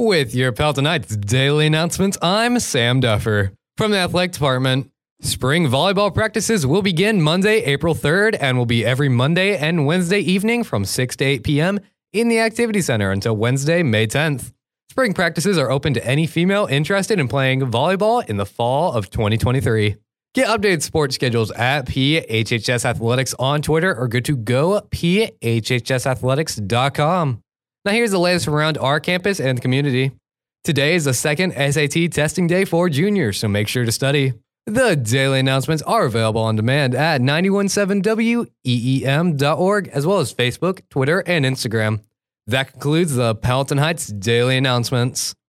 With your Paladin Knights daily announcements, I'm Sam Duffer. From the athletic department, spring volleyball practices will begin Monday, April 3rd, and will be every Monday and Wednesday evening from 6 to 8 p.m. in the Activity Center until Wednesday, May 10th. Spring practices are open to any female interested in playing volleyball in the fall of 2023. Get updated sports schedules at PHHS Athletics on Twitter or go to phhsathletics.com. Now here's the latest from around our campus and the community. Today is the second SAT testing day for juniors, so make sure to study. The daily announcements are available on demand at 917weem.org, as well as Facebook, Twitter, and Instagram. That concludes the Paladin Heights daily announcements.